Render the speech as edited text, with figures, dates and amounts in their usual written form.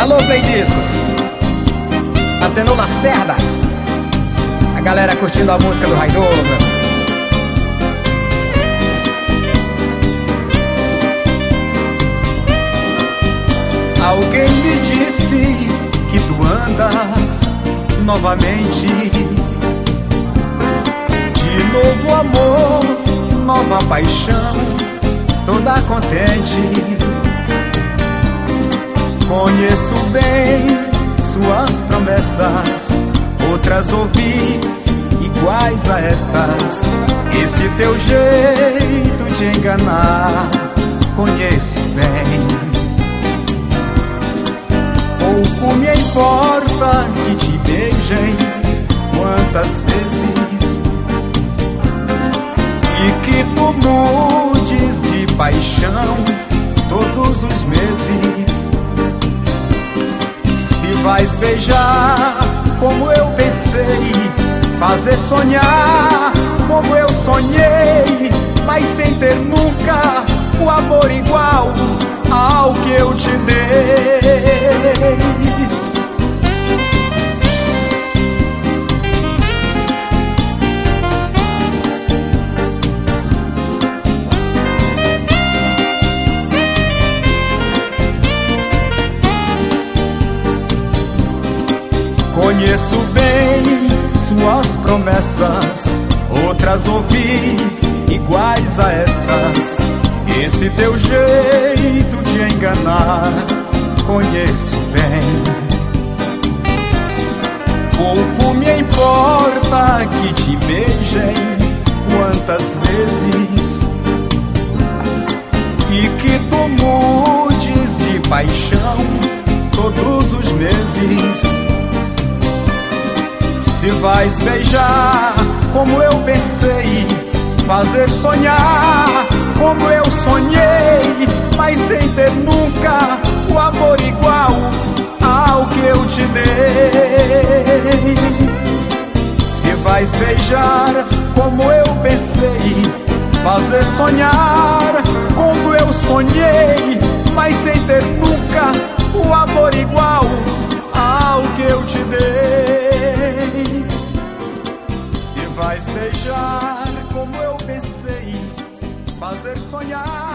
Alô, Play Discos, Atenor Lacerda, a galera curtindo a música do Ray Douglas. Alguém me disse que tu andas novamente, de novo amor, nova paixão, toda contente. Conheço bem suas promessas, outras ouvi iguais a estas. Esse teu jeito de enganar, conheço bem. Pouco me importa que te beijem quantas vezes, e que tu mudes de paixão todos os meses. Se vais beijar como eu pensei, fazer sonhar como eu sonhei, mas sem ter nunca o amor igual ao que eu te dei. Conheço bem suas promessas, outras ouvi iguais a estas. Esse teu jeito de enganar, conheço bem. Pouco me importa que te beijem quantas vezes, e que tu mudes de paixão todos os meses. Se vais beijar como eu pensei, fazer sonhar como eu sonhei, mas sem ter nunca o amor igual ao que eu te dei. Se vais beijar como eu pensei, fazer sonhar como eu sonhei, mas sem ter nunca o amor igual ao que eu te dei. Se vais beijar como eu pensei, fazer sonhar